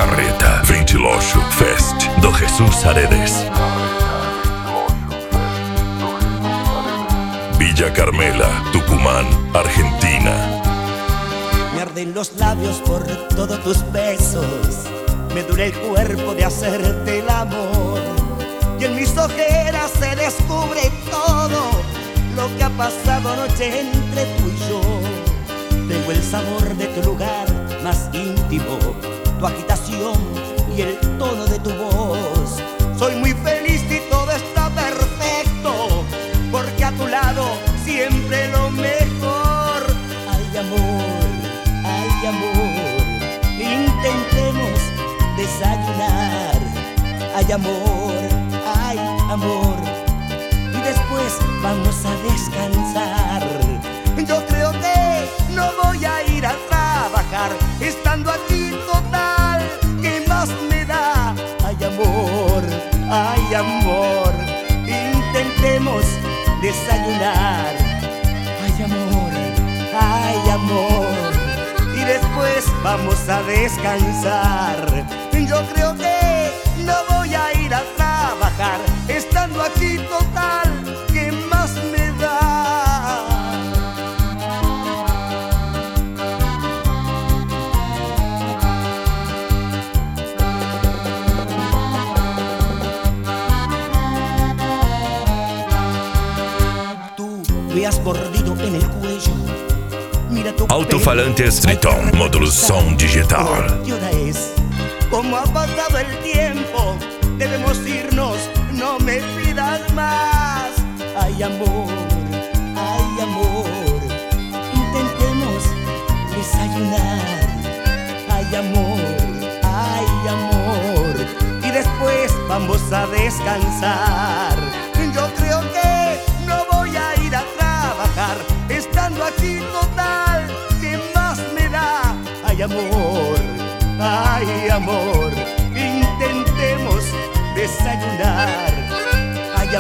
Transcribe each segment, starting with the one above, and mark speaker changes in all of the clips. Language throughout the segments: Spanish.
Speaker 1: Carreta 28 Fest do Jesus Aredes. Villa Carmela, Tucumán, Argentina.
Speaker 2: Me arden los labios por todos tus besos, me dura el cuerpo de hacerte el amor, y en mis ojeras se descubre todo lo que ha pasado anoche entre tú y yo. Tengo el sabor de tu lugar más íntimo, tu agitación y el tono de tu voz. Soy muy feliz y todo está perfecto, porque a tu lado siempre lo mejor. Ay amor, intentemos desayunar. Ay amor, y después vamos a descansar. Yo creo que no voy a ir a trabajar, estando aquí total, ¿qué más me da? Ay amor, intentemos desayunar. Ay amor, y después vamos a descansar. Yo creo que no voy a ir a trabajar, estando aquí total, ¿qué más me da? Tú me has mordido en el cuello. Mira tu
Speaker 1: Alto-falantes Triton, módulo som digital.
Speaker 2: ¿Qué hora es? ¿Cómo ha pasado el tiempo? Debemos irnos, no me pidas más. Ay amor, intentemos desayunar. Ay amor, y después vamos a descansar. Yo creo que no voy a ir a trabajar, estando aquí total, ¿qué más me da? Ay amor, intentemos desayunar. Ay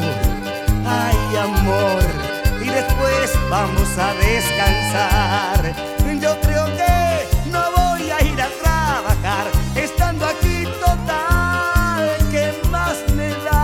Speaker 2: amor, y después vamos a descansar. Yo creo que no voy a ir a trabajar, estando aquí total, ¿qué más me da?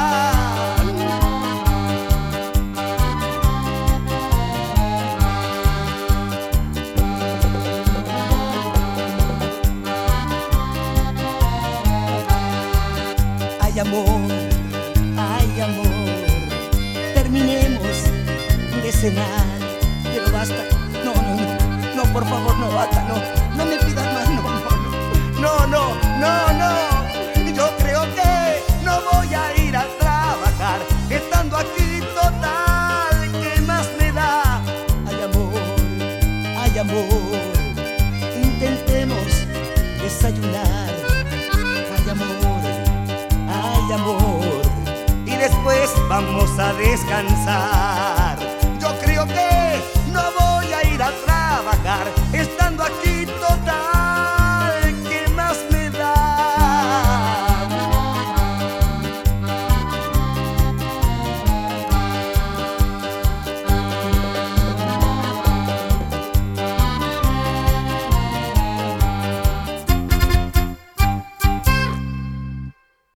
Speaker 2: Ay amor, terminemos de cenar. Pero basta, no, por favor, no basta, no me pidas más, no. Yo creo que no voy a ir a trabajar, estando aquí total, ¿qué más me da? Ay amor, intentemos desayunar. Ay amor, y después vamos a descansar.